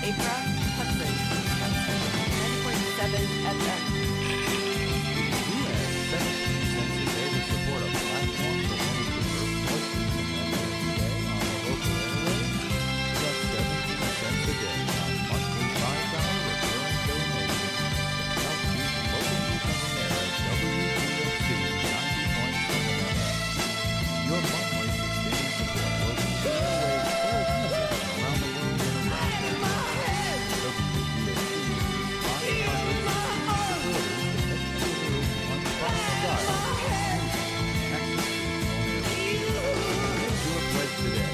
April Hudson, 90.7 FM. You have 17 cents a day to support a platform for many diverse voices and today on the local airwaves. Just 17 cents a day on monthly $5 recurring donation to help keep local news on the air at WGXC 90.7 FM. Your monthly sustaining support will keep the airwaves full of music from around the world and around the world. WGXC uses 500 supporters to make sure one final dial today.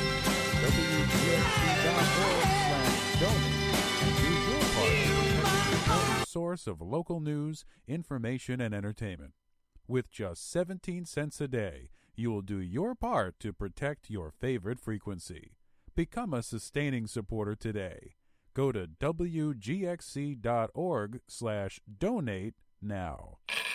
WGXC.org/donate and do your part to become an important source of local news, information, and entertainment. With just 17 cents a day, you will do your part to protect your favorite frequency. Become a sustaining supporter today. Go to WGXC.org/donate now.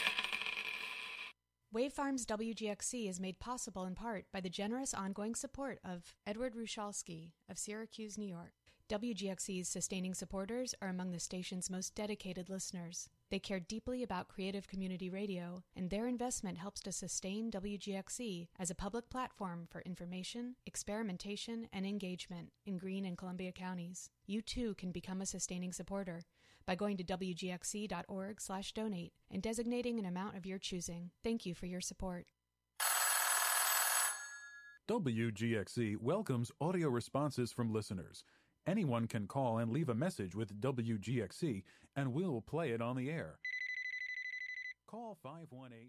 Wave Farms WGXC is made possible in part by the generous ongoing support of Edward Rushalski of Syracuse, New York. WGXC's sustaining supporters are among the station's most dedicated listeners. They care deeply about creative community radio, and their investment helps to sustain WGXC as a public platform for information, experimentation, and engagement in Greene and Columbia counties. You too can become a sustaining supporter by going to WGXC.org/donate and designating an amount of your choosing. Thank you for your support. WGXC welcomes audio responses from listeners. Anyone can call and leave a message with WGXC, and we'll play it on the air. Call 518.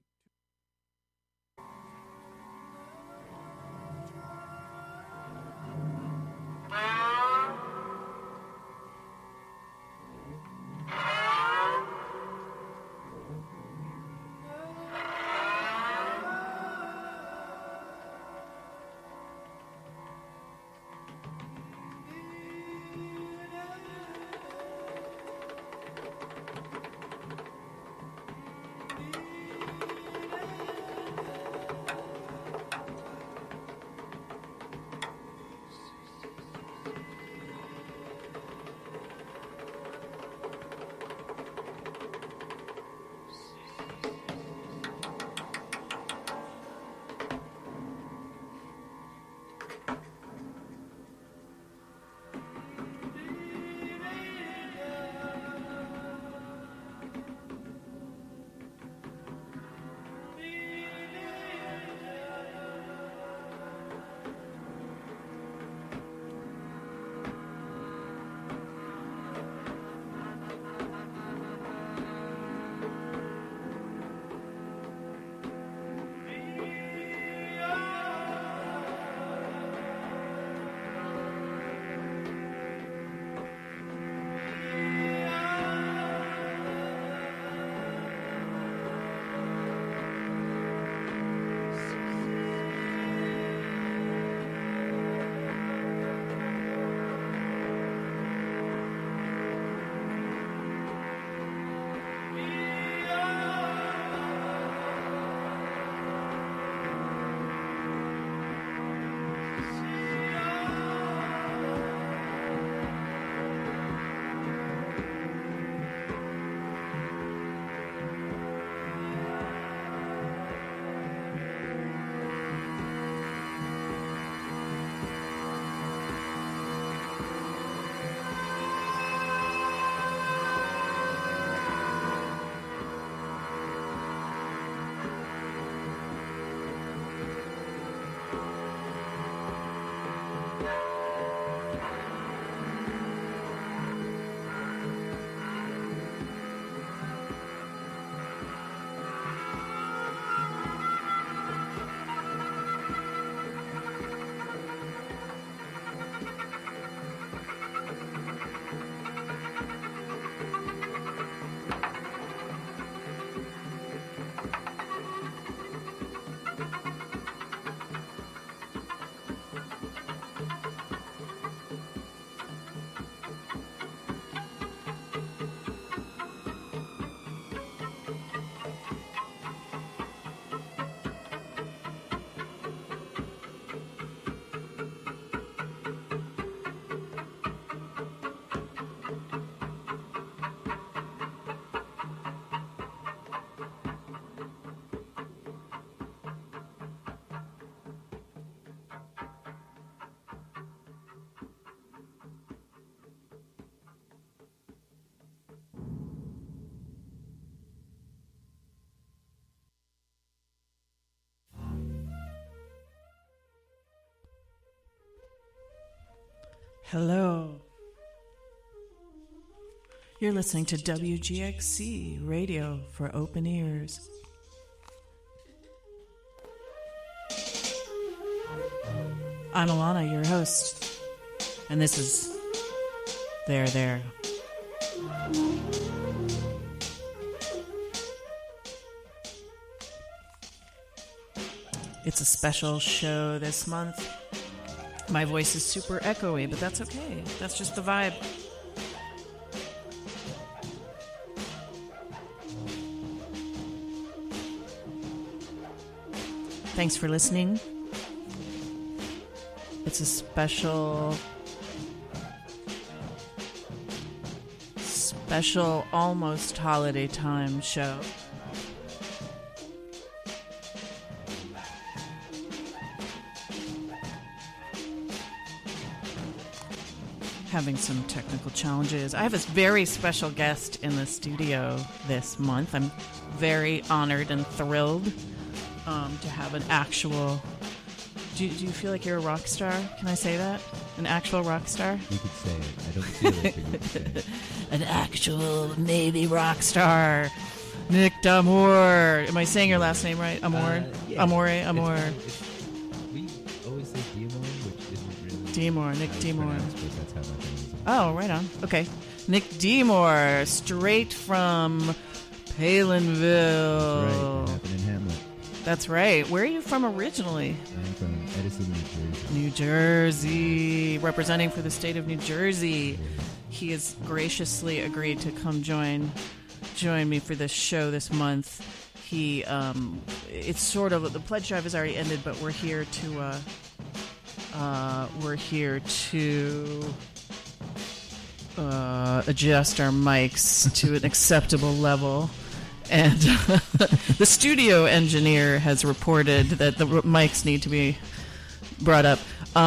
Hello. You're listening to WGXC Radio for Open Ears. I'm Alana, your host, and this is There. It's a special show this month. My voice is super echoey, but that's okay. That's just the vibe. Thanks for listening. It's a special almost holiday time show. Having some technical challenges. I have a very special guest in the studio this month. I'm very honored and thrilled to have an actual... Do you feel like you're a rock star? Can I say that? An actual rock star? You could say it. I don't feel like you would say it. An actual maybe rock star. Nick D'Amour. Am I saying your last name right? Amour? Yeah. Amour. We always say D'Amour, which isn't really... D'Amour. Nick D'Amour. But that's how my family says it. Oh, right on. Okay. Nick D'Amour, straight from Palinville. That's right. It happened in Hamlet. That's right. Where are you from originally? I'm from Edison, New Jersey. New Jersey. Representing for the state of New Jersey. He has graciously agreed to come join me for this show this month. He, it's sort of, the pledge drive has already ended, but we're here to adjust our mics to an acceptable level. And the studio engineer has reported that the mics need to be brought up.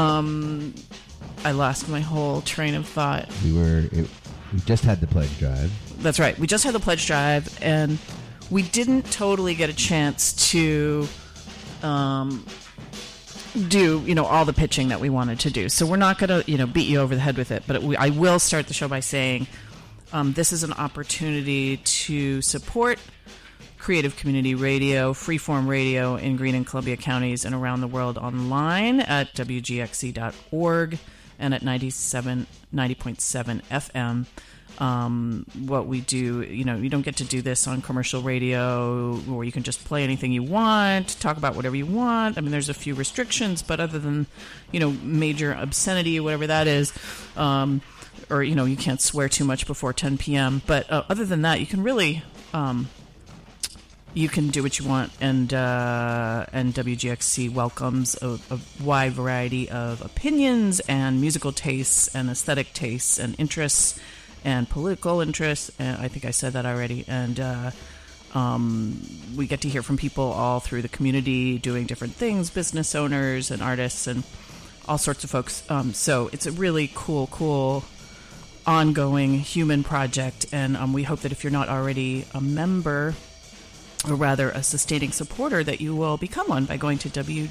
I lost my whole train of thought. We just had the pledge drive. That's right. We just had the pledge drive, and we didn't totally get a chance to do, all the pitching that we wanted to do. So we're not going to, beat you over the head with it. But I will start the show by saying this is an opportunity to support creative community radio, freeform radio in Greene and Columbia counties and around the world online at WGXC.org and at 90.7 FM. What we do, you don't get to do this on commercial radio where you can just play anything you want, talk about whatever you want. I mean, there's a few restrictions, but other than, major obscenity, whatever that is, or, you can't swear too much before 10 p.m. But other than that, you can really, you can do what you want. And WGXC welcomes a wide variety of opinions and musical tastes and aesthetic tastes and interests and political interests. And I think I said that already. And we get to hear from people all through the community doing different things, business owners and artists and all sorts of folks. So it's a really cool ongoing human project, and we hope that if you're not already a member, or rather a sustaining supporter, that you will become one by going to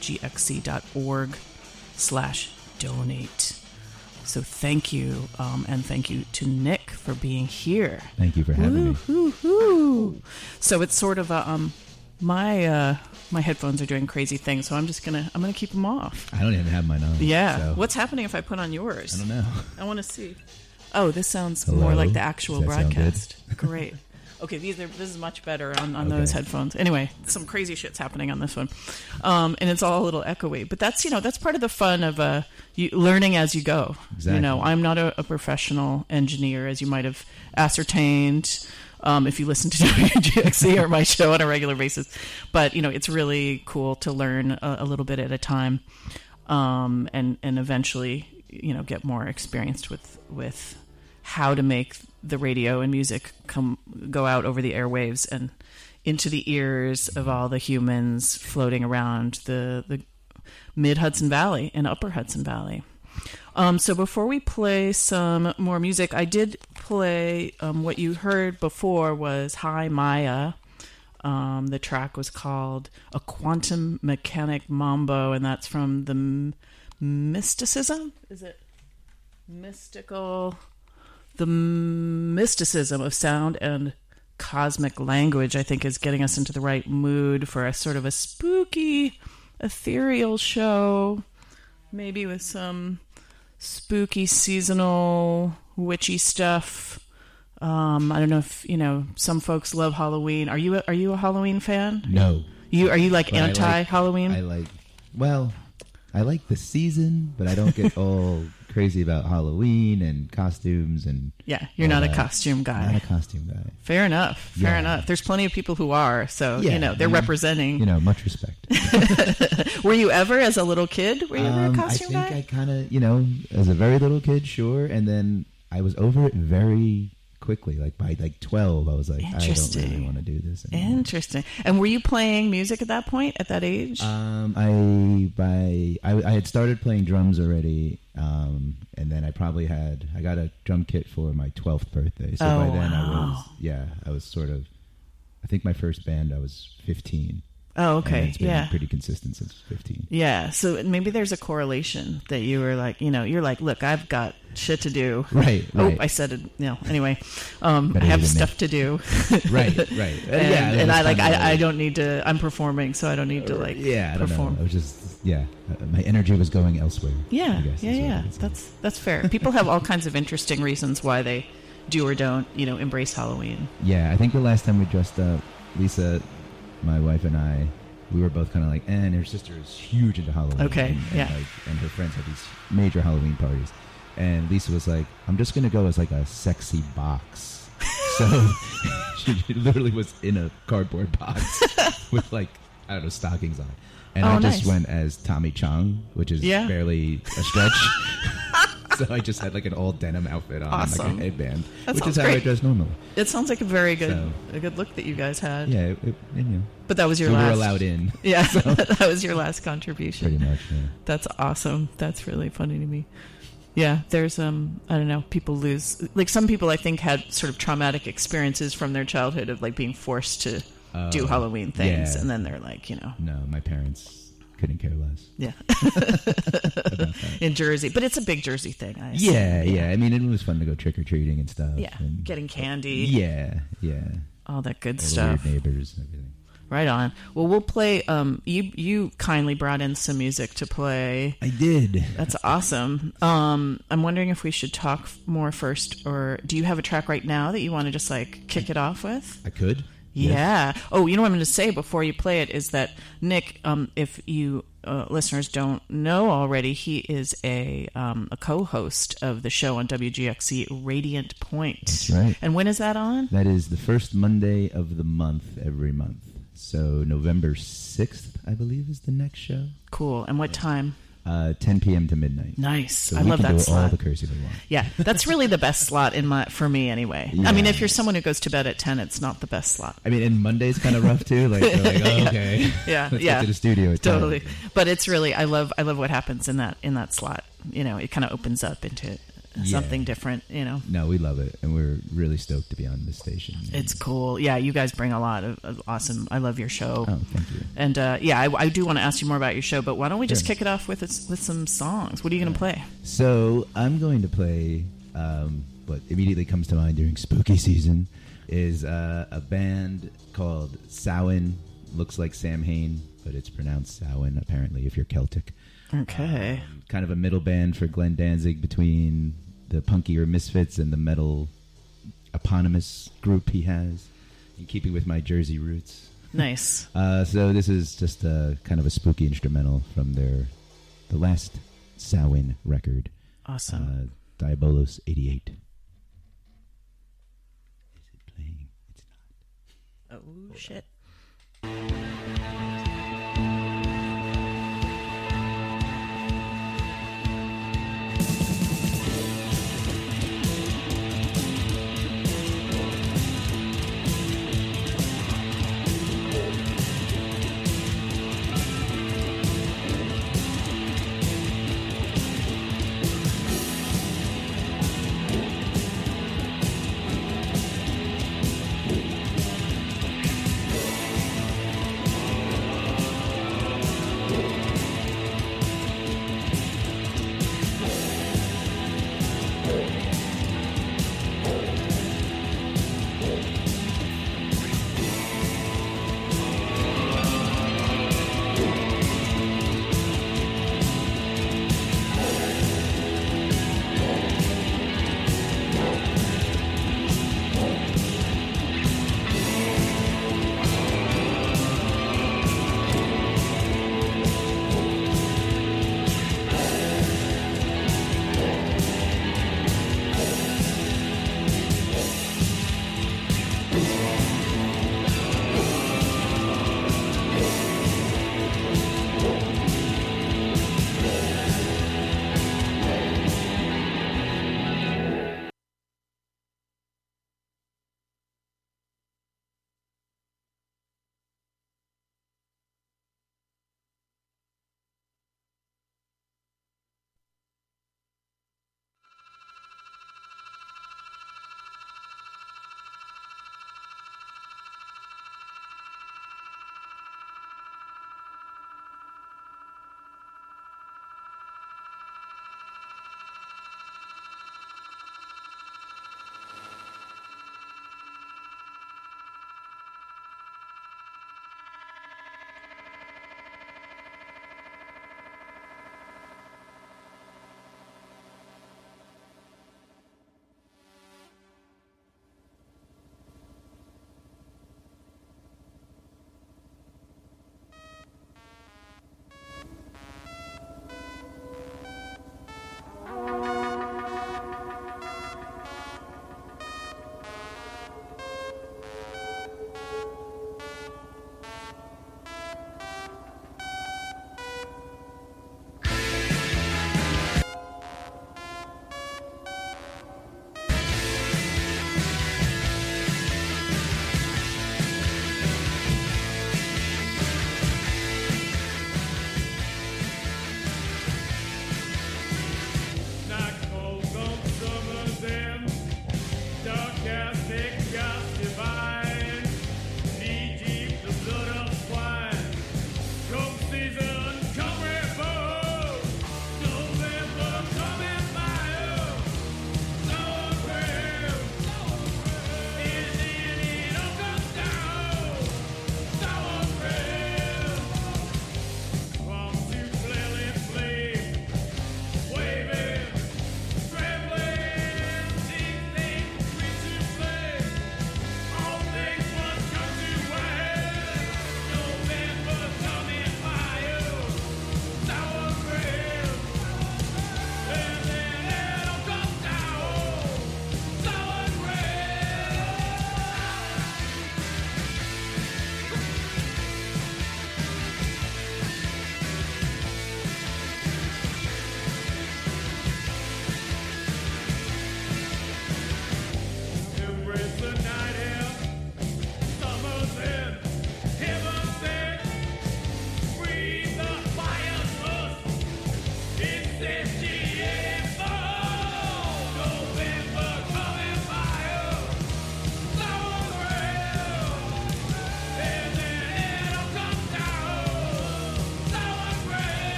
wgxc.org/donate. So thank you, and thank you to Nick for being here. Thank you for having me. So it's sort of a my headphones are doing crazy things, so I'm gonna keep them off. I don't even have mine on. Yeah. So. What's happening if I put on yours? I don't know. I want to see. Oh, this sounds Hello? more like the actual Does that sound broadcast. Great. Okay, this is much better on those headphones. Anyway, some crazy shit's happening on this one, and it's all a little echoey. But that's that's part of the fun of learning as you go. Exactly. I'm not a professional engineer, as you might have ascertained if you listen to WGXC or my show on a regular basis. But it's really cool to learn a little bit at a time, and eventually get more experienced with how to make the radio and music go out over the airwaves and into the ears of all the humans floating around the mid-Hudson Valley and upper Hudson Valley. So before we play some more music, I did play what you heard before was Hi Maya. The track was called A Quantum Mechanic Mambo, and that's from the Mysticism? Is it? the mysticism of sound and cosmic language, I think, is getting us into the right mood for a sort of a spooky, ethereal show, maybe with some spooky, seasonal, witchy stuff. I don't know if, some folks love Halloween. Are you a Halloween fan? No. Are you like But anti-Halloween? I like the season, but I don't get all crazy about Halloween and costumes and Yeah, you're not a costume guy. Not a costume guy. Fair enough. Yeah. Enough. There's plenty of people who are, so Yeah, they're representing. Much respect. Were you ever, as a little kid, were you ever a costume I think guy? I kind of, as a very little kid, sure, and then I was over it very quickly. Like by 12, I was like, I don't Interesting. really want to do this anymore. Interesting. And were you playing music at that point, at that age? I had started playing drums already, and then I got a drum kit for my 12th birthday. So by then wow. I was sort of, I think my first band I was 15. Oh, okay. And it's been Yeah. pretty consistent since 15. Yeah. So maybe there's a correlation that you were like, you're like, look, I've got shit to do. Right. Oh, I said it. Anyway, I have stuff to do. Right. And I don't need to. I'm performing, so I don't need to I don't perform. know. I was just my energy was going elsewhere. Yeah, I guess, yeah. is what I could say. That's fair. People have all kinds of interesting reasons why they do or don't, embrace Halloween. Yeah, I think the last time we dressed up, Lisa, my wife, and I, we were both kind of like, and her sister is huge into Halloween. Okay, and and her friends have these major Halloween parties. And Lisa was like, I'm just going to go as like a sexy box. So she literally was in a cardboard box with stockings on. And I just went as Tommy Chong, which is barely a stretch. So I just had like an all denim outfit on, and like a headband, which is how I dress normally. It sounds like a very good look that you guys had. Yeah, But that was your we last. were allowed in. Yeah, that was your last contribution. Pretty much. Yeah. That's awesome. That's really funny to me. Yeah, there's I don't know, people lose, like some people I think had sort of traumatic experiences from their childhood of like being forced to do Halloween things, and then they're like, No, my parents couldn't care less. Yeah. In Jersey, but it's a big Jersey thing. I assume. Yeah. I mean, it was fun to go trick or treating and stuff. Yeah, and getting candy. Yeah. All that good All stuff. The weird neighbors and everything. Right on. Well, we'll play. You kindly brought in some music to play. I did. That's awesome. I'm wondering if we should talk more first, or do you have a track right now that you want to just like kick it off with? I could. Yeah. Yes. Oh, you know what I'm going to say before you play it is that Nick, if you listeners don't know already, he is a co-host of the show on WGXC, Radiant Point. That's right. And when is that on? That is the first Monday of the month every month. So November 6th, I believe, is the next show. Cool. And what time? 10 p.m. to midnight. Nice. So I love that do slot. all the cursing we want. Yeah, that's really the best slot for me anyway. Yeah. I mean, if you're someone who goes to bed at 10, it's not the best slot. I mean, and Monday's kind of rough too. Like, they're like, oh, okay, Yeah, let's yeah, get to the studio at 10. totally. But it's really, I love what happens in that slot. It kind of opens up into something different. No, we love it, and we're really stoked to be on this station. It's cool. Yeah, you guys bring a lot of awesome. I love your show. Oh, thank you. And I do want to ask you more about your show, but why don't we just kick it off with some songs? What are you going to play? So I'm going to play what immediately comes to mind during spooky season is a band called Samhain. Looks like Sam Hain, but it's pronounced Samhain apparently if you're Celtic. Okay. Kind of a middle band for Glenn Danzig between the punkier Misfits and the metal eponymous group he has, in keeping with my Jersey roots. Nice. So this is just a kind of a spooky instrumental from the last Samhain record. Awesome. Diabolos 88. Is it playing? It's not. Oh, shit.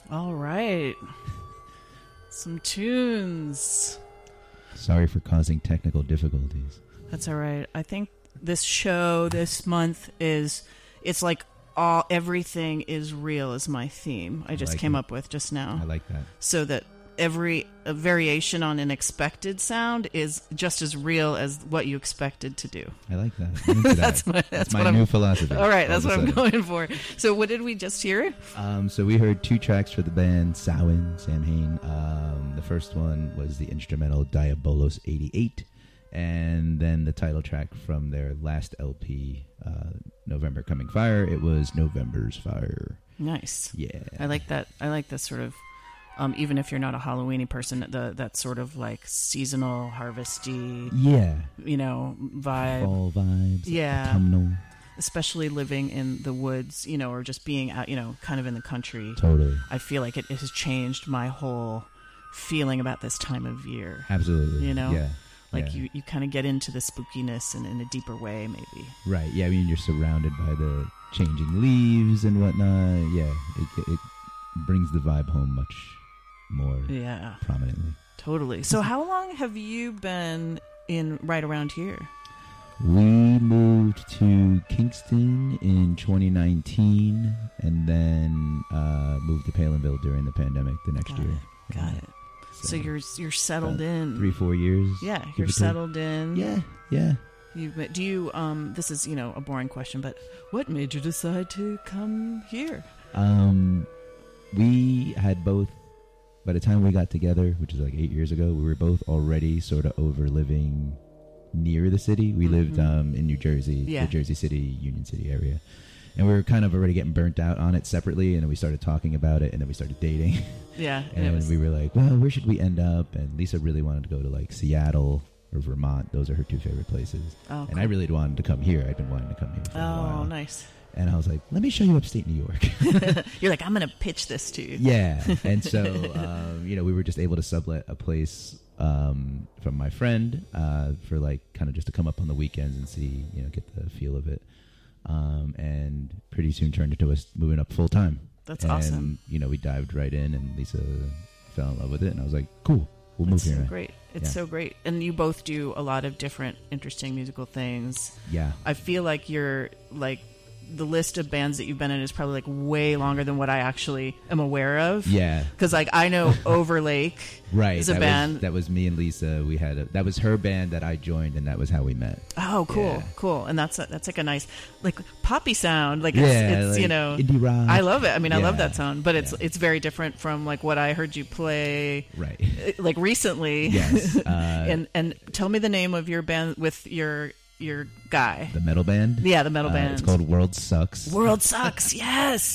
All right. Some tunes. Sorry for causing technical difficulties. That's all right. I think this show this month it's like everything is real is my theme. I just like came it. up with just now. I like that. So that every variation on an expected sound is just as real as what you expected to do. I like that. I'm into that. That's my what new I'm, philosophy. all right, that's of what a I'm sudden. going for. So what did we just hear? So we heard 2 tracks for the band Samhain. The first one was the instrumental Diabolos 88, and then the title track from their last LP, November Coming Fire. It was November's Fire. Nice. Yeah. I like that. I like this sort of, even if you're not a Halloweeny person, that sort of like seasonal, harvesty, Yeah. vibe. Fall vibes. Yeah. Autumnal. Especially living in the woods, or just being out, kind of in the country. Totally. I feel like it has changed my whole feeling about this time of year. Absolutely. Yeah. Like yeah. you kind of get into the spookiness and in a deeper way, maybe. Right. Yeah. I mean, you're surrounded by the changing leaves and whatnot. Yeah. It brings the vibe home much more Yeah. prominently. Totally. So how long have you been in right around here? We moved to Kingston in 2019 and then moved to Palinville during the pandemic the next year. Got it. So you're settled in. 3-4 years. Yeah, give you're or take. settled in. Yeah. Do you this is, a boring question, but what made you decide to come here? We had both, by the time we got together, which is like 8 years ago, we were both already sort of over living near the city. We lived in New Jersey, the Jersey City, Union City area. And we were kind of already getting burnt out on it separately, and then we started talking about it, and then we started dating. Yeah. And we were like, well, where should we end up? And Lisa really wanted to go to like Seattle or Vermont. Those are her 2 favorite places. Oh, and I really wanted to come here. I'd been wanting to come here for a while. Oh, nice. And I was like, let me show you upstate New York. You're like, I'm going to pitch this to you. Yeah. And so, we were just able to sublet a place from my friend for like kind of just to come up on the weekends and see, get the feel of it. And pretty soon turned into us moving up full time. That's awesome. We dived right in, and Lisa fell in love with it, and I was like, cool, we'll move here. So great. It's so great. And you both do a lot of different interesting musical things. Yeah. I feel like you're like the list of bands that you've been in is probably like way longer than what I actually am aware of. Yeah. Because like I know Overlake right. is a band. That was me and Lisa. We had that was her band that I joined, and that was how we met. Oh, cool, Yeah. cool. And that's like a nice like poppy sound. Like Yeah, it's like indie rock. I love it. I mean, I love Yeah. that sound, but it's very different from like what I heard you play Right. like recently. Yes. And tell me the name of your band with your guy. The metal band. Yeah, the metal band. It's called World Sucks. World Sucks. Yes.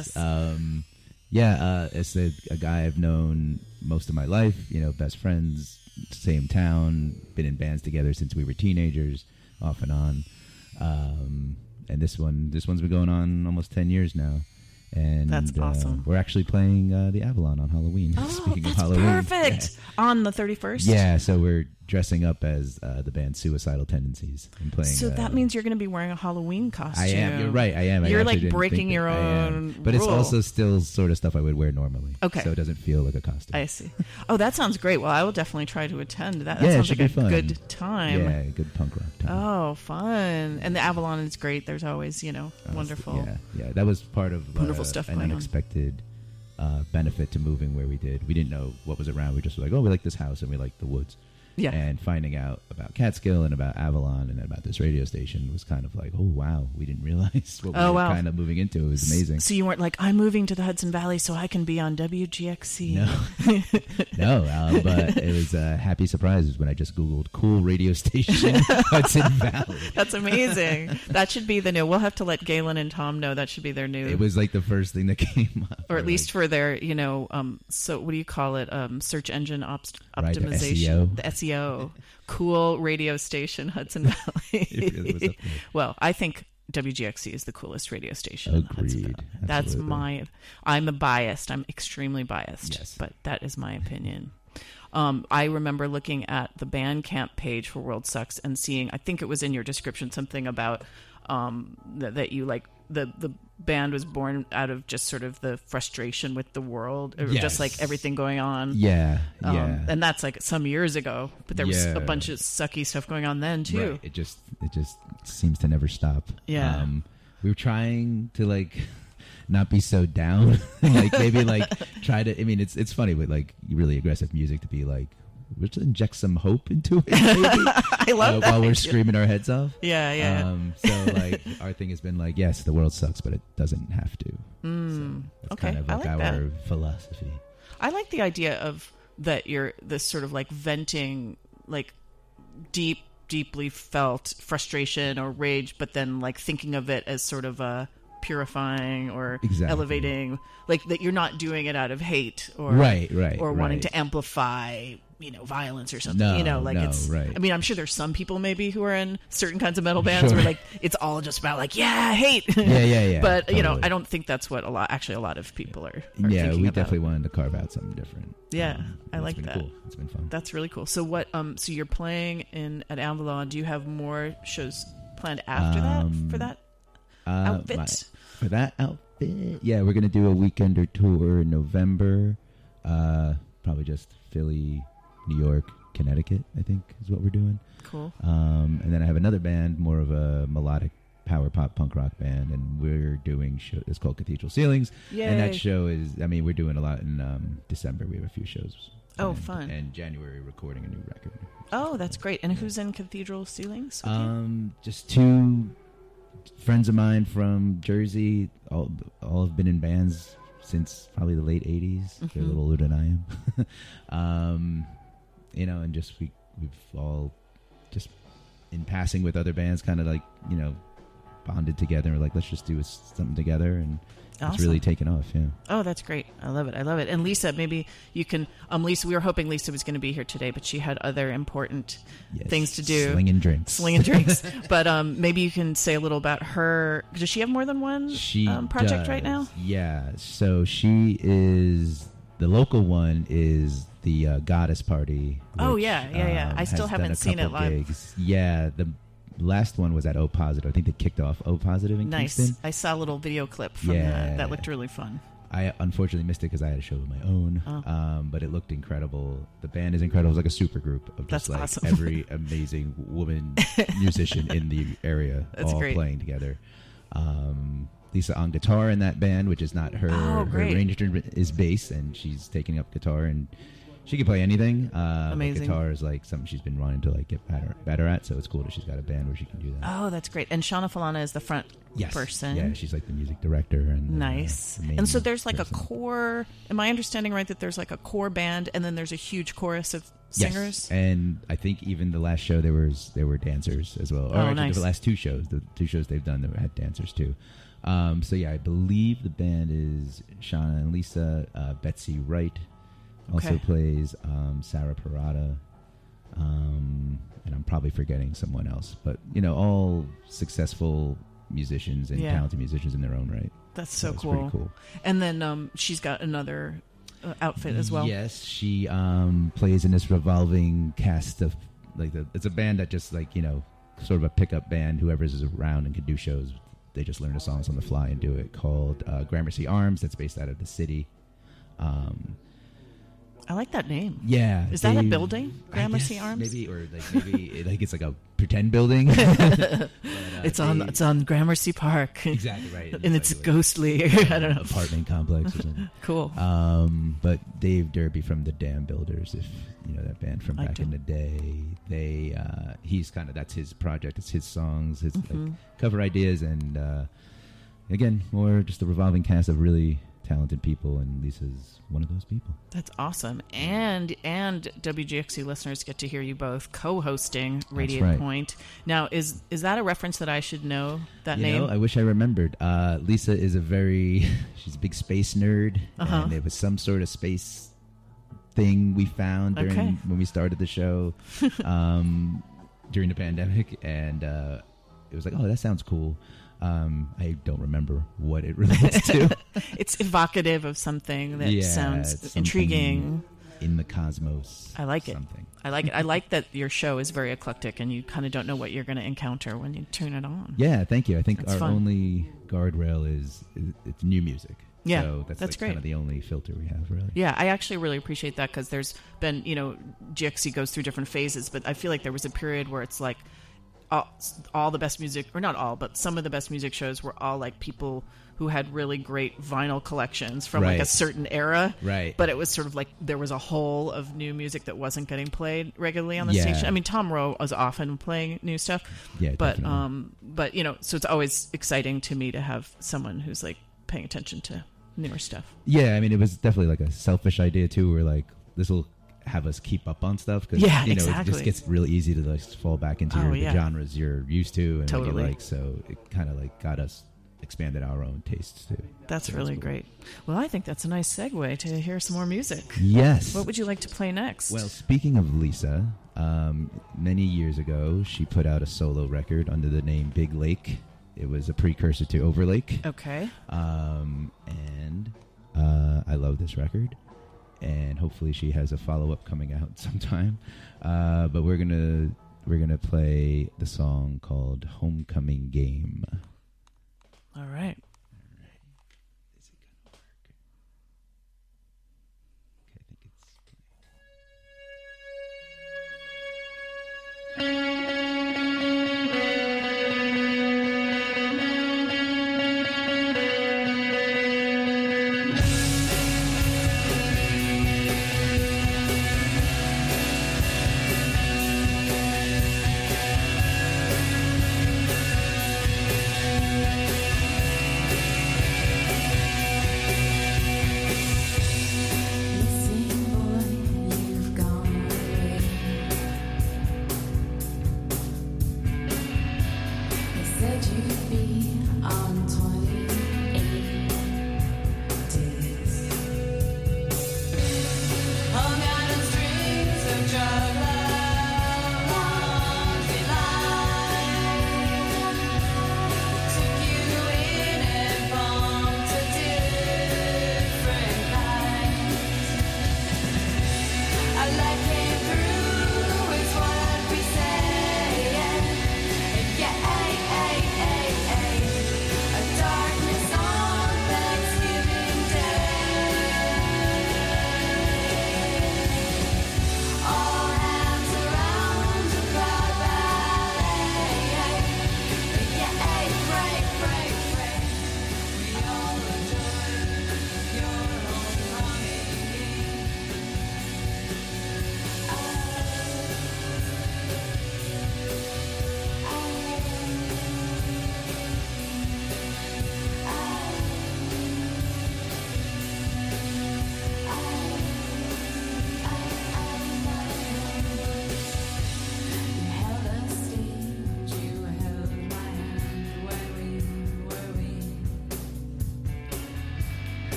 It's a guy I've known most of my life. Best friends, same town, been in bands together since we were teenagers, off and on. And this one's been going on almost 10 years now. And that's awesome. We're actually playing the Avalon on Halloween. Oh, Speaking that's of Halloween, perfect. On the 31st. Yeah, so we're dressing up as the band Suicidal Tendencies and playing. So that means you're going to be wearing a Halloween costume. I am. You're right. I am. You're I like actually didn't breaking think your that I am. own but it's rule. also still sort of stuff I would wear normally. Okay. So it doesn't feel like a costume. I see. Oh, that sounds great. Well, I will definitely try to attend. That Yeah, it sounds should like be a fun. good time. Yeah, good punk rock time. Oh, fun. And the Avalon is great. There's always, wonderful. Yeah. That was part of Wonderful stuff an going on. unexpected benefit to moving where we did. We didn't know what was around. We just were like, oh, we like this house and we like the woods. Yeah. And finding out about Catskill and about Avalon and about this radio station was kind of like, oh, wow, we didn't realize what we were wow. kind of moving into. It was amazing. So you weren't like, I'm moving to the Hudson Valley so I can be on WGXC. No, but it was a happy surprise when I just Googled cool radio station Hudson Valley. That's amazing. That should be the new. We'll have to let Galen and Tom know that should be their new. It was like the first thing that came up. Or at least for their, so what do you call it? Search engine optimization. the The SEO. Cool radio station, Hudson Valley. It really was up there. Well, I think WGXC is the coolest radio station. in Hudson Agreed. Valley. That's Absolutely. I'm biased. I'm extremely biased. Yes. But that is my opinion. I remember looking at the Bandcamp page for World Sucks and seeing, I think it was in your description, something about that you like the band was born out of just sort of the frustration with the world, or Yes. just like everything going on. Yeah, And that's like some years ago, but there was Yeah. a bunch of sucky stuff going on then too. Right. It just seems to never stop. Yeah. We were trying to like not be so down, like maybe like try to. I mean, it's funny with like really aggressive music to be like, let's inject some hope into it, maybe. I love that while we're idea. screaming our heads off. Yeah. So like our thing has been like, yes, the world sucks, but it doesn't have to. So that's okay, kind of I like like our that. philosophy. I like the idea of that you're this sort of like venting like deeply felt frustration or rage, but then like thinking of it as sort of a purifying or Exactly. elevating, like that you're not doing it out of hate or Right, or wanting right. to amplify violence or something. No, like no, it's right. I mean, I'm sure there's some people maybe who are in certain kinds of metal bands Sure. where like it's all just about like hate. Yeah. But totally. I don't think that's what a lot of people are Yeah, thinking we about. definitely wanted to carve out something different. Yeah, I it's like been that. Cool. It's been fun. That's really cool. So what? So you're playing at Avalon. Do you have more shows planned after that for that outfit? For that outfit, yeah, we're gonna do a weekender tour in November. Probably just Philly, New York, Connecticut. I think is what we're doing. Cool. And then I have another band, more of a melodic power pop punk rock band, and we're doing show. It's called Cathedral Ceilings, and that Yay. show is. I mean, we're doing a lot in December. We have a few shows. Oh, and, fun. And January, recording a new record. Oh, that's great. And who's in Cathedral Ceilings? with you? Just two friends of mine from Jersey. All have been in bands since probably the late '80s. They're a little older than I am. And just we've all just in passing with other bands, kind of like bonded together. And we're like, let's just do something together, and it's Awesome. really taken off. Yeah. Oh, that's great. I love it. And Lisa, maybe you can. Lisa, we were hoping Lisa was going to be here today, but she had other important Yes. things to do. Slinging drinks. But maybe you can say a little about her. Does she have more than one project right now? Yeah. So she is the local one is the Goddess Party. Oh, which, yeah. I still has haven't done a seen it couple live. gigs. Yeah. The last one was at O Positive. I think they kicked off O Positive in Nice. Kingston. I saw a little video clip from Yeah. that. That looked really fun. I unfortunately missed it because I had a show of my own, but it looked incredible. The band is incredible. It was like a super group of just That's like awesome. every amazing woman musician in the area That's all great. playing together. Lisa on guitar in that band, which is not her. Oh, her great. arranger is bass, and she's taking up guitar, and she can play anything. Amazing. But guitar is like something she's been wanting to like get better at, so it's cool that she's got a band where she can do that. Oh, that's great. And Shauna Falana is the front Yes. person. Yeah, she's like the music director and Nice. the main And so there's like person. a core. Am I understanding right that there's like a core band and then there's a huge chorus of singers? Yes. And I think even the last show there were dancers as well. Or Oh, actually nice. the last two shows, the two shows they've done, they had dancers too. So yeah, I believe the band is Shauna and Lisa. Betsy Wright also Okay. plays. Sarah Parada. And I'm probably forgetting someone else, but all successful musicians and Yeah. talented musicians in their own right. That's so it's cool. pretty cool. And then she's got another outfit as well. Yes, she plays in this revolving cast of it's a band that just sort of a pickup band. Whoever's is around and can do shows, they just learn the songs on the fly and do it. Called Gramercy Arms. That's based out of the city. I like that name. Yeah, Is that a they- building? I Gramercy guess Arms? maybe, or maybe it's like a pretend building. But, It's on Gramercy Park. exactly right, And it's like ghostly. I don't know. apartment complex or something. Cool. But Dave Derby from the Dam Builders, if you know that band from I back do. in the day, he's that's his project. It's his songs, his Mm-hmm. like, cover ideas, and again, more just a revolving cast of really talented people, and Lisa's one of those people. That's awesome. And WGXC listeners get to hear you both co-hosting Radiate right. Point. Now, is that a reference that I should know, that You name? know, I wish I remembered. Lisa is she's a big space nerd, Uh-huh. and it was some sort of space thing we found during when we started the show during the pandemic, and it was like, oh, that sounds cool. I don't remember what it relates to. It's evocative of something that Yeah, sounds it's something- intriguing. in the cosmos. I like it. Something. I like it. I like that your show is very eclectic, and you kind of don't know what you're going to encounter when you turn it on. Yeah, thank you. I think That's our fun. only guardrail is it's new music. Yeah, so that's that's like great. kind of the only filter we have, really. Yeah, I actually really appreciate that because there's been, GXC goes through different phases, but I feel like there was a period where it's like all the best music, or not all, but some of the best music shows were all like people who had really great vinyl collections from like a Right. certain era. Right. But it was sort of like there was a hole of new music that wasn't getting played regularly on the Yeah. station. I mean, Tom Rowe was often playing new stuff. Yeah, But definitely. so it's always exciting to me to have someone who's like paying attention to newer stuff. Yeah, I mean, it was definitely like a selfish idea too. Where like this will have us keep up on stuff because Yeah, it exactly. just gets really easy to like fall back into Oh, the yeah. genres you're used to and what Totally. you like. So it kind of like got us expanded our own tastes too. That's So really cool. great. Well, I think that's a nice segue to hear some more music. Yes. What would you like to play next? Well, speaking of Lisa, many years ago, she put out a solo record under the name Big Lake. It was a precursor to Overlake. Okay. And I love this record. And hopefully she has a follow-up coming out sometime. But we're gonna play the song called Homecoming Game. All right. Is it gonna work? Okay, I think it's Homecoming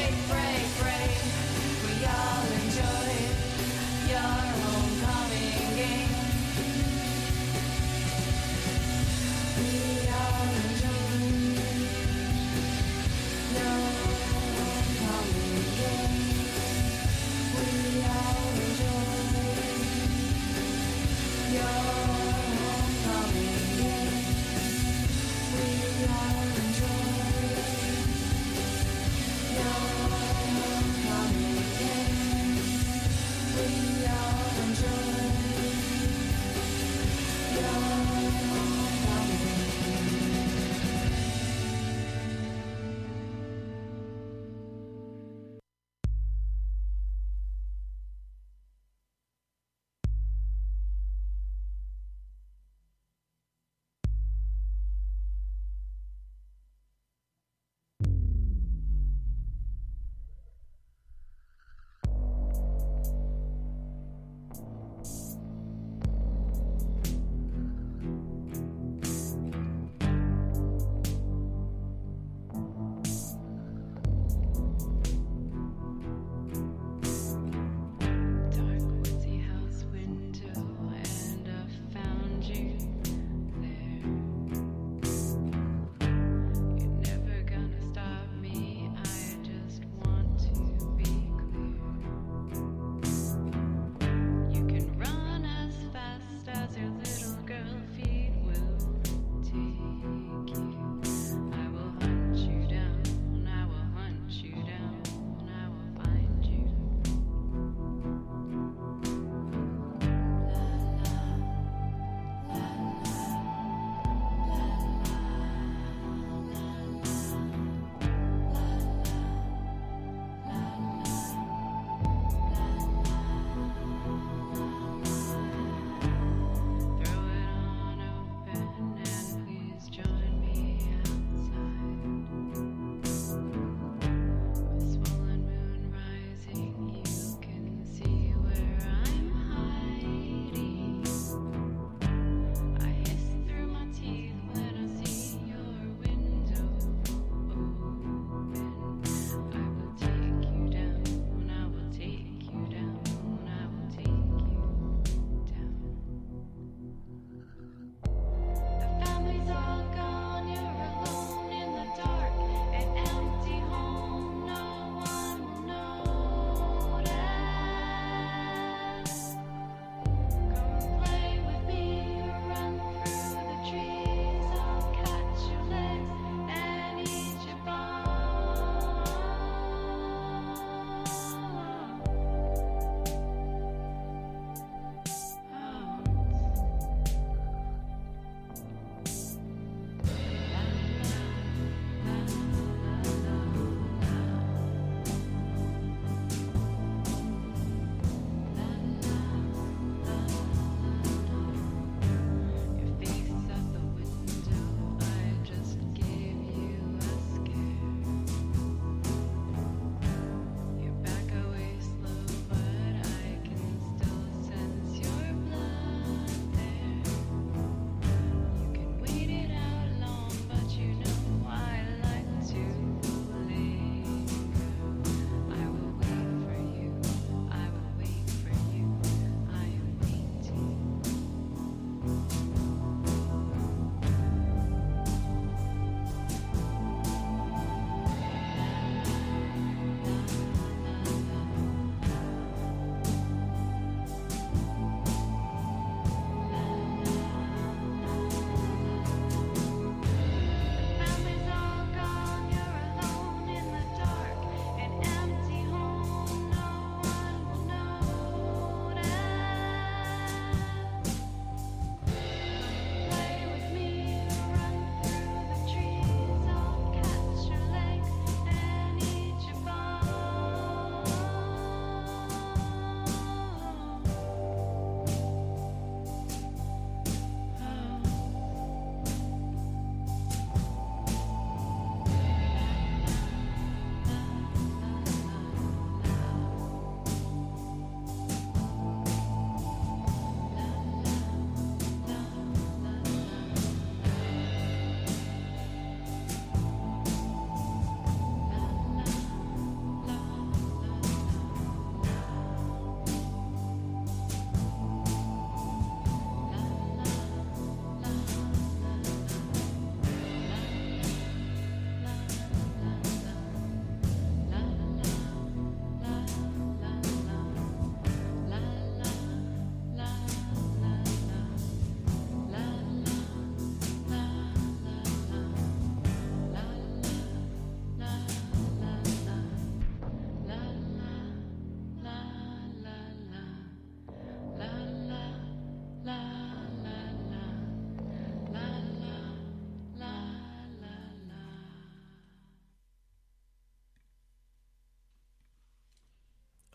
break, break, break. We all enjoy your homecoming game. We all enjoy your homecoming game. We all enjoy your homecoming game. We all enjoy your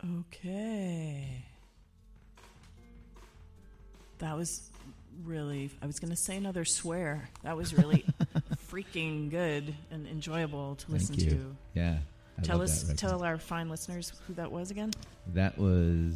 Okay. That was really, I was going to say another swear. That was really freaking good and enjoyable to listen Thank you. to. Yeah. I Tell love us, that record. tell our fine listeners who that was again. That was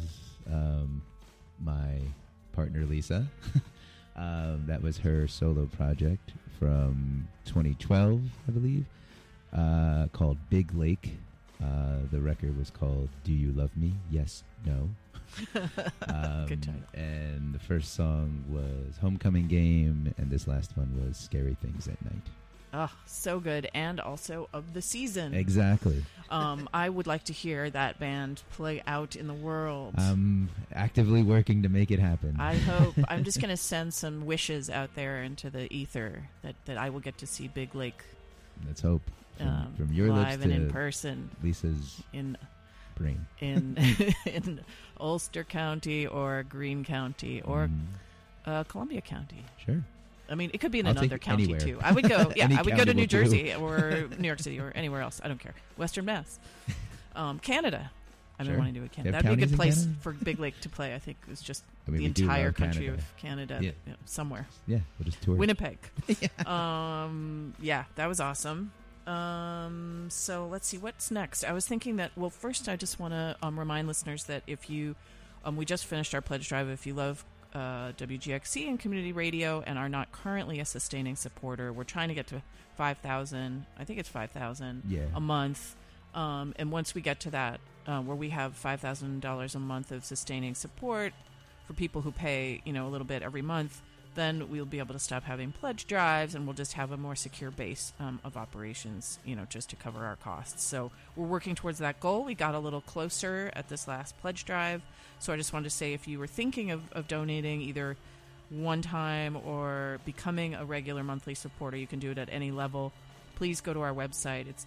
my partner Lisa. That was her solo project from 2012, I believe, called Big Lake. The record was called Do You Love Me? Yes, No. Good title. And the first song was Homecoming Game, and this last one was Scary Things at Night. Oh, so good. And also of the season. Exactly. I would like to hear that band play out in the world. I'm actively working to make it happen. I hope. I'm just going to send some wishes out there into the ether that I will get to see Big Lake Let's hope. From your live lips and to in person Lisa's in brain. in Ulster County or Greene County or Mm, Columbia County. sure. I mean, it could be in I'll take another county anywhere. too. I would go. Yeah, Any I would go county to New will do. Jersey or New York City or anywhere else. I don't care. Western Mass, Canada. I've been Sure. wanting to do They have Canada. That'd be a counties good in place Canada? for Big Lake to play. I think it was just I mean, the we do entire love country Canada. of Canada, Yeah. somewhere. Yeah, we'll just tour. Winnipeg. Yeah, that was awesome. So let's see what's next. I was thinking that, well, first I just want to remind listeners that if you, we just finished our pledge drive. If you love WGXC and community radio and are not currently a sustaining supporter, we're trying to get to 5,000. I think it's 5,000 Yeah. a month. And once we get to that, where we have $5,000 a month of sustaining support for people who pay, a little bit every month, then we'll be able to stop having pledge drives and we'll just have a more secure base of operations, just to cover our costs. So we're working towards that goal. We got a little closer at this last pledge drive. So I just wanted to say, if you were thinking of donating either one time or becoming a regular monthly supporter, you can do it at any level. Please go to our website. It's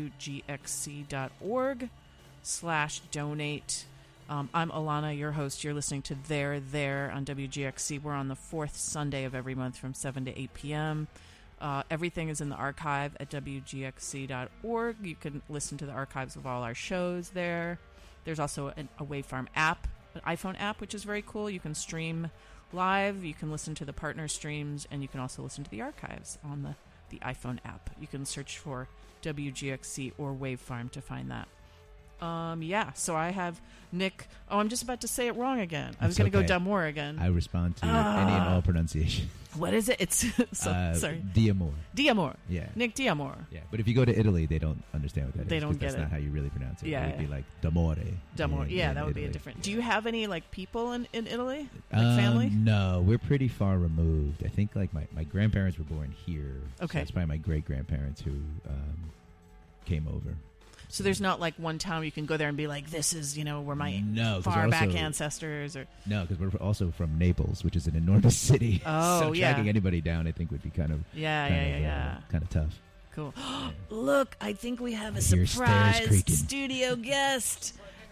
wgxc.org/donate. I'm Alana, your host. You're listening to There on WGXC. We're on the fourth Sunday of every month from 7 to 8 p.m. Everything is in the archive at wgxc.org. You can listen to the archives of all our shows there. There's also a Wavefarm app, an iPhone app, which is very cool. You can stream live, you can listen to the partner streams, and you can also listen to the archives on the iPhone app. You can search for WGXC or Wavefarm to find that. So I have Nick. Oh, I'm just about to say it wrong again. I was That's going to okay. go Damore again. I respond to any and all pronunciation. What is it? It's sorry. Diamore. Diamore. Yeah. Nick Diamore. Yeah, but if you go to Italy, they don't understand what that They is, don't 'cause get that's it. not how you really pronounce it. Yeah, It would be yeah. like Damore. Damore. Yeah, that would be a Italy. different. Do you have any people in Italy? Like family? No, we're pretty far removed. I think like my grandparents were born here. Okay. So it's probably my great-grandparents who came over. So there's not like one town you can go there and be like, this is, where my No, 'cause far we're back also- ancestors or. No, because we're also from Naples, which is an enormous city. Oh, so yeah. tracking anybody down, I think, would be kind of Yeah. kind of tough. Cool. Look, I think we have a I hear stairs surprise creaking. studio guest.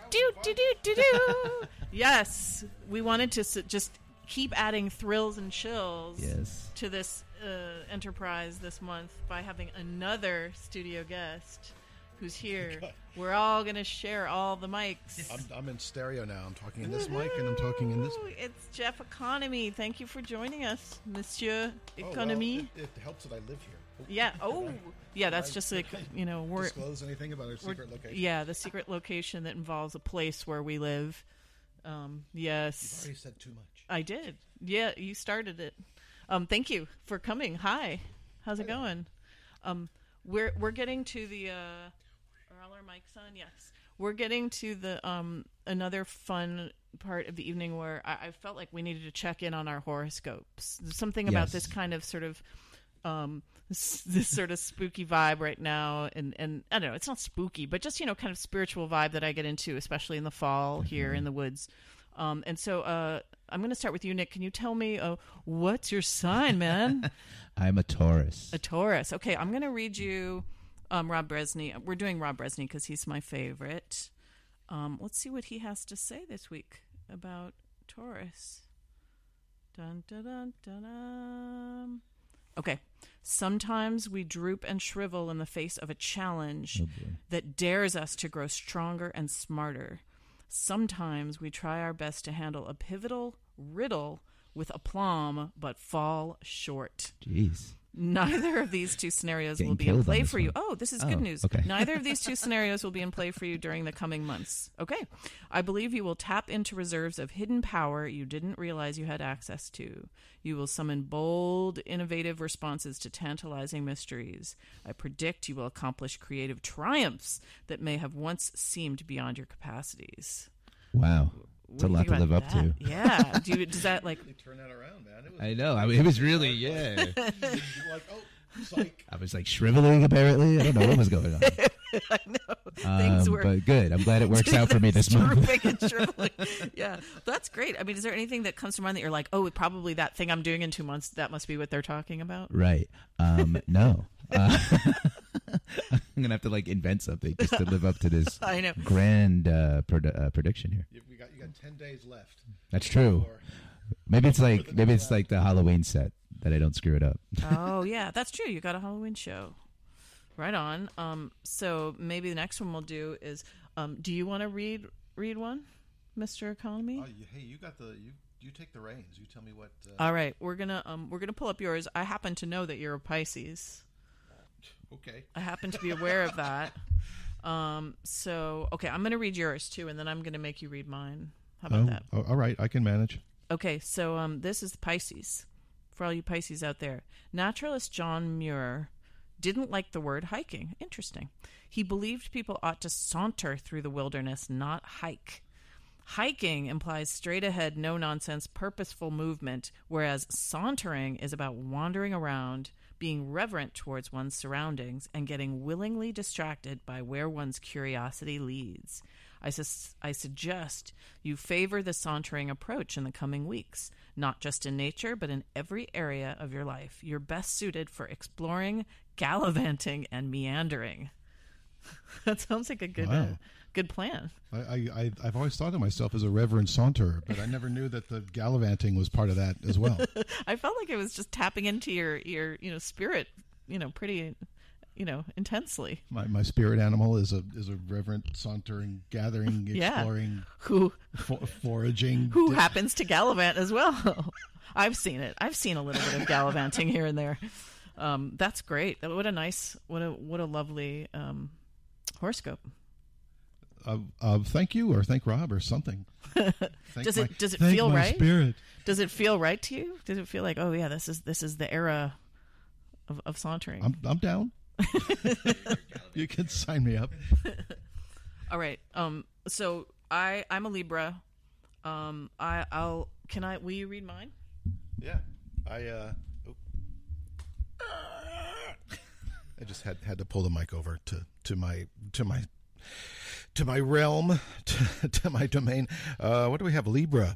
Do. Yes, we wanted to just keep adding thrills and chills Yes. to this enterprise this month by having another studio guest who's here. We're all going to share all the mics. I'm in stereo now. I'm talking in this mic and I'm talking in this. Ooh, it's Jeff Economy. Thank you for joining us, Monsieur Oh, well, Economy. it helps that I live here. Yeah. Oh, yeah. That's just like we're Disclose anything about our secret location? yeah, the secret location that involves a place where we live. You've Yes, already said too much. I did. Yeah, you started it. Thank you for coming. Hi, how's it going? We're getting to the. Are all our mics on? Yes. We're getting to the another fun part of the evening where I felt like we needed to check in on our horoscopes. There's something about Yes. this kind of sort of this sort of spooky vibe right now, and I don't know, it's not spooky, but just kind of spiritual vibe that I get into, especially in the fall here in the woods. And so I'm going to start with you, Nick. Can you tell me what's your sign, man? I'm a Taurus. A Taurus. Okay, I'm going to read you Rob Bresney. We're doing Rob Bresney because he's my favorite. Let's see what he has to say this week about Taurus. Dun, dun, dun, dun, dun. Okay. Sometimes we droop and shrivel in the face of a challenge Oh, boy. that dares us to grow stronger and smarter. Sometimes we try our best to handle a pivotal riddle with aplomb, but fall short. Jeez. Neither of these two scenarios Getting will be in killed on play this for you. one. Oh, this is Oh, good news. okay. Neither of these two scenarios will be in play for you during the coming months. Okay. I believe you will tap into reserves of hidden power you didn't realize you had access to. You will summon bold, innovative responses to tantalizing mysteries. I predict you will accomplish creative triumphs that may have once seemed beyond your capacities. Wow. What It's a do you lot think to about live up that? to. Yeah. Does that like... They turn that around, man. It was I know. I mean, it was really, yeah. you're like, oh, psych. I was like shriveling, apparently. I don't know what was going on. I know. Things were... But good. I'm glad it works out for me this month. Drooping and shriveling. Yeah, that's great. I mean, is there anything that comes to mind that you're like, oh, probably that thing I'm doing in 2 months, that must be what they're talking about? Right. No. I'm going to have to like invent something just to live up to this I know. grand prediction here. You got 10 days left. That's true. Or- Maybe it's like the Halloween set that I don't screw it up. Oh, yeah, that's true. You got a Halloween show. Right on. So maybe the next one we'll do is, do you want to read one, Mr. Economy? Hey, you got you take the reins. You tell me what. All right, we're gonna pull up yours. I happen to know that you're a Pisces. Okay. I happen to be aware of that. So okay, I'm gonna read yours too, and then I'm gonna make you read mine. How about that? Oh, all right. I can manage. Okay, so this is Pisces. For all you Pisces out there, naturalist John Muir didn't like the word hiking. Interesting. He believed people ought to saunter through the wilderness, not hike. Hiking implies straight ahead, no nonsense, purposeful movement, whereas sauntering is about wandering around, being reverent towards one's surroundings, and getting willingly distracted by where one's curiosity leads. I suggest you favor the sauntering approach in the coming weeks, not just in nature, but in every area of your life. You're best suited for exploring, gallivanting, and meandering. That sounds like a good Wow. good plan. I've always thought of myself as a reverent saunterer, but I never knew that the gallivanting was part of that as well. I felt like it was just tapping into your spirit, pretty, intensely. My spirit animal is a reverent sauntering, gathering, Yeah. exploring, Who foraging. happens to gallivant as well. I've seen it. I've seen a little bit of gallivanting here and there. That's great. What a lovely horoscope. Thank you, or thank Rob, or something. Does it thank feel my right? Spirit. Does it feel right to you? Does it feel like, oh yeah, this is the era of sauntering? I'm down. You can sign me up. All right. So I'm a Libra. Will you read mine? Yeah, I just had to pull the mic over to my realm, to my domain. What do we have? Libra.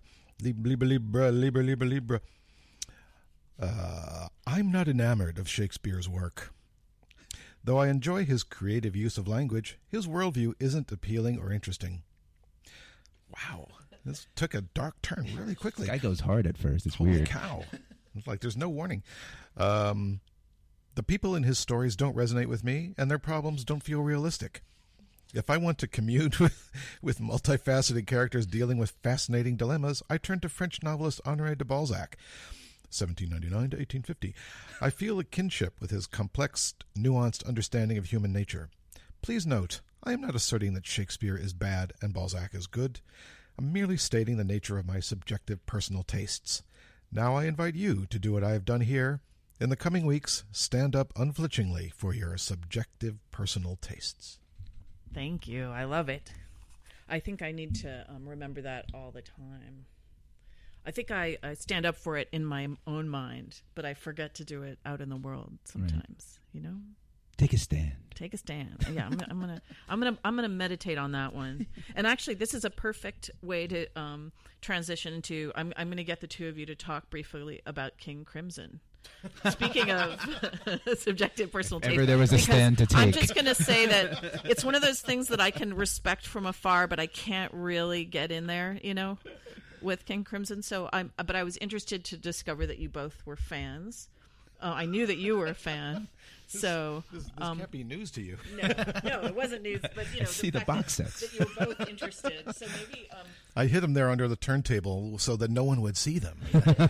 I'm not enamored of Shakespeare's work. Though I enjoy his creative use of language, his worldview isn't appealing or interesting. Wow, this took a dark turn really quickly. This guy goes hard at first. It's Holy weird. cow. It's like there's no warning. The people in his stories don't resonate with me, and their problems don't feel realistic. If I want to commune with multifaceted characters dealing with fascinating dilemmas, I turn to French novelist Honoré de Balzac, 1799 to 1850. I feel a kinship with his complex, nuanced understanding of human nature. Please note, I am not asserting that Shakespeare is bad and Balzac is good. I'm merely stating the nature of my subjective personal tastes. Now I invite you to do what I have done here. In the coming weeks, stand up unflinchingly for your subjective personal tastes. Thank you. I love it. I think I need to remember that all the time. I think I stand up for it in my own mind, but I forget to do it out in the world sometimes. You know, Take a stand. take a stand. Yeah, I'm gonna meditate on that one. And actually, this is a perfect way to transition into. I'm gonna get the two of you to talk briefly about King Crimson. Speaking of subjective personal taste, Ever there was a because stand to take. I'm just going to say that it's one of those things that I can respect from afar, but I can't really get in there, with King Crimson. So but I was interested to discover that you both were fans. I knew that you were a fan. So This can't be news to you. no, it wasn't news, but I see the fact box sets. that you were both interested. So maybe I hid them there under the turntable so that no one would see them.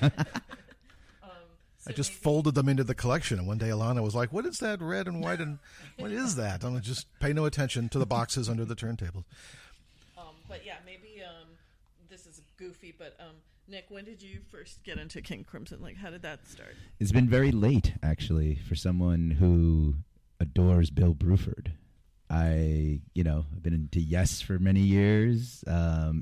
I just folded them into the collection, and one day Alana was like, "What is that red and white, and what is that?" I'm like, just pay no attention to the boxes under the turntables. but yeah, maybe this is goofy, but Nick, when did you first get into King Crimson? Like, how did that start? It's been very late, actually, for someone who adores Bill Bruford. I've been into Yes for many years, and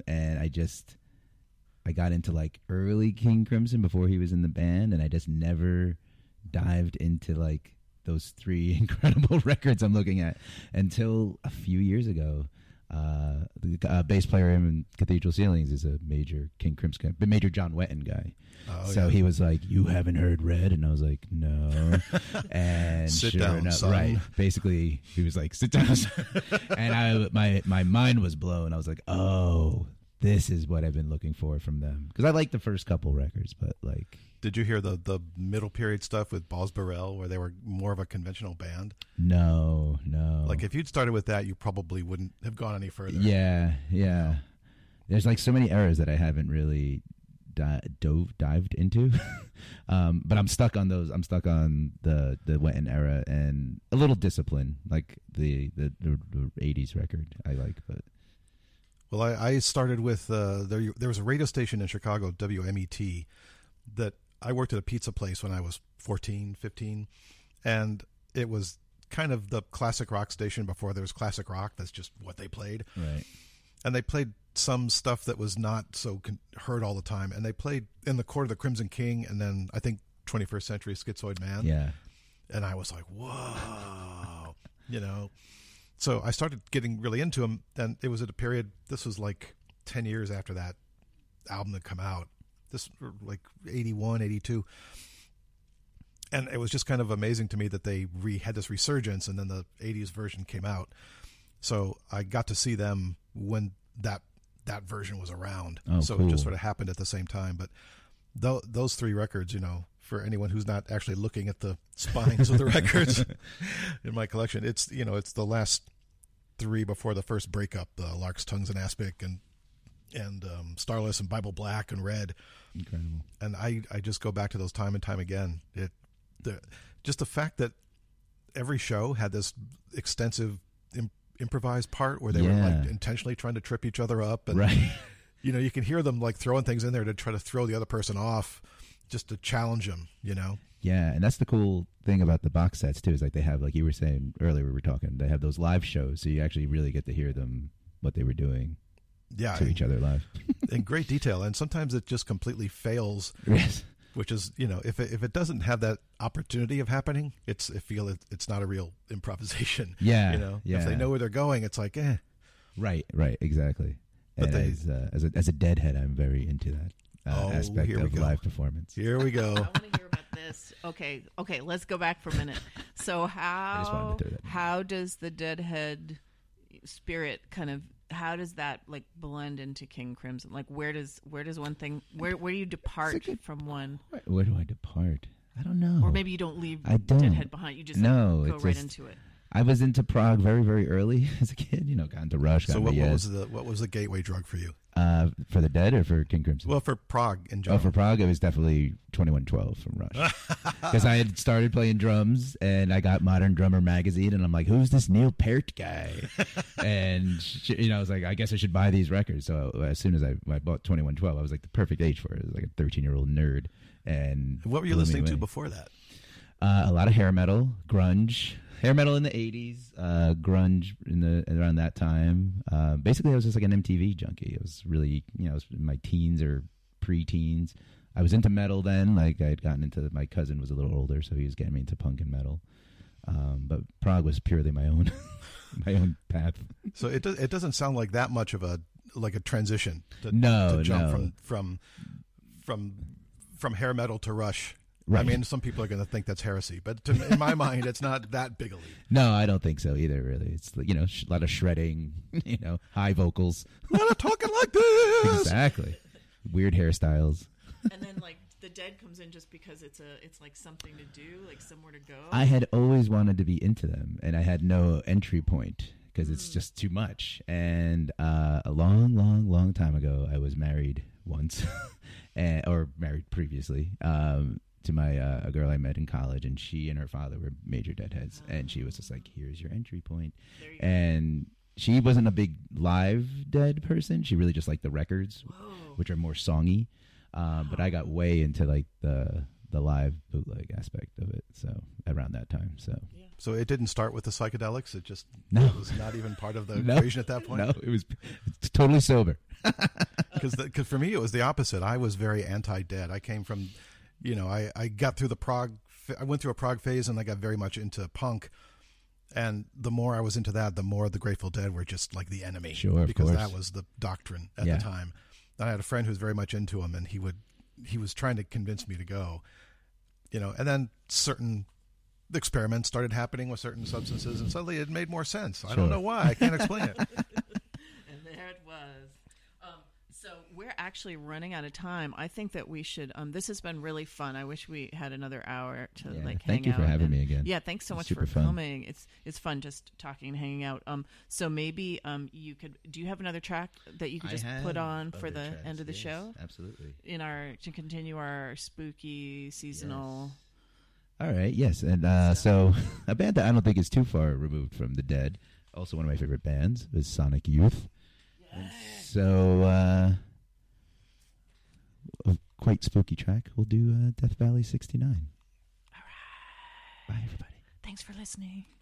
I got into like early King Crimson before he was in the band, and I just never dived into like those 3 incredible records I'm looking at until a few years ago. The bass player in Cathedral Ceilings is a major King Crimson, but major John Wetton guy. So he was like, "You haven't heard Red?" And I was like, "No." And Sit sure down, enough, son. right? Basically, he was like, "Sit down," son." And my mind was blown. I was like, "Oh, this is what I've been looking for from them." Because I like the first couple records, but like, Did you hear the middle period stuff with Boz Burrell, where they were more of a conventional band? no. Like, if you'd started with that, you probably wouldn't have gone any further. Yeah. There's like so many eras that I haven't really dived into, but I'm stuck on those. I'm stuck on the Wetton era and a little Discipline, like the 80s record I like. But Well, I started with there was a radio station in Chicago, WMET, that I worked at a pizza place when I was 14, 15, and it was kind of the classic rock station before there was classic rock. That's just what they played. right, And they played some stuff that was not so heard all the time. And they played In the Court of the Crimson King, and then I think 21st Century Schizoid Man. yeah, And I was like, whoa, So I started getting really into them, and it was at a period, this was like 10 years after that album had come out. This, like 81, 82. And it was just kind of amazing to me that they had this resurgence, and then the 80s version came out. So I got to see them when that version was around. Oh, so cool. it just sort of happened at the same time. But those 3 records, for anyone who's not actually looking at the spines of the records in my collection, it's the last 3 before the first breakup, the Lark's Tongues and Aspic and Starless and Bible Black and Red. incredible. And I just go back to those time and time again. Just the fact that every show had this extensive improvised part where they were like intentionally trying to trip each other up, and Right. you can hear them like throwing things in there to try to throw the other person off, just to challenge them. Yeah, and that's the cool thing about the box sets too. Is like they have, like you were saying earlier, we were talking. They have those live shows, so you actually really get to hear them what they were doing Yeah, to each other live. in great detail. And sometimes it just completely fails. Yes. Which is, if it doesn't have that opportunity of happening, it's not a real improvisation. Yeah, If they know where they're going, it's like, eh. Right, exactly. But And as a deadhead, I'm very into that aspect here we of go. live performance. Here we I go. want to hear about this. Okay, let's go back for a minute. So just wanted to throw that in. how does the Deadhead spirit how does that like blend into King Crimson? Like where does one thing where do you depart from one? Where do I depart? I don't know. Or maybe you don't leave I don't. Deadhead behind. You just No, go it's right just- into it. I was into prog very, very early as a kid. Got into Rush. So got what into Yes. was the gateway drug for you? For the Dead or for King Crimson? Well, for Prague in Oh, general. for Prague, it was definitely 2112 from Rush. Because I had started playing drums, and I got Modern Drummer magazine, and I'm like, who's this Neil Peart guy? And, I was like, I guess I should buy these records. So as soon as I bought 2112, I was like the perfect age for it. I was like a 13-year-old nerd. And What were you blew me listening to away. before that? A lot of hair metal, grunge. Hair metal in the 80s, grunge around that time. Basically, I was just like an MTV junkie. I was really, I was in my teens or pre-teens. I was into metal then. Like I had gotten into, my cousin was a little older, so he was getting me into punk and metal. But Prague was purely my own, my own path. So it doesn't sound like that much of a transition. To jump No. from hair metal to Rush. Right. I mean, some people are going to think that's heresy, but in my mind, it's not that big a leap. No, I don't think so either. Really, it's a lot of shredding, high vocals. We're not talking like this. Exactly. Weird hairstyles. And then like the Dead comes in just because it's like something to do, like somewhere to go. I had always wanted to be into them, and I had no entry point because it's just too much. And a long time ago, I was married once, or married previously, to my a girl I met in college, and she and her father were major Deadheads, and she was just like, "Here's your entry point," There you go. and she wasn't a big live Dead person. She really just liked the records, which are more songy. But I got way into like the live bootleg aspect of it. So around that time, So it didn't start with the psychedelics. It was not even part of the No. equation at that point. no, it's totally sober. Because for me it was the opposite. I was very anti-Dead. I came from, I got through I went through a prog phase, and I got very much into punk. And the more I was into that, the more the Grateful Dead were just like the enemy. Sure, of because course. that was the doctrine at Yeah. the time. And I had a friend who was very much into them, and he was trying to convince me to go. And then certain experiments started happening with certain substances, and suddenly it made more sense. I don't Sure. know why. I can't explain it. And there it was. So we're actually running out of time. I think that we should. This has been really fun. I wish we had another hour to Yeah, hang out. thank you for having me again. Yeah, thanks so It's much super for fun. coming. It's fun just talking and hanging out. So maybe you could. Do you have another track that you could just put on for the end of the show Absolutely. to continue our spooky seasonal? All right. Yes, and so a band that I don't think is too far removed from the Dead. Also, one of my favorite bands is Sonic Youth. And so, a quite spooky track. We'll do Death Valley '69. All right. Bye, everybody. Thanks for listening.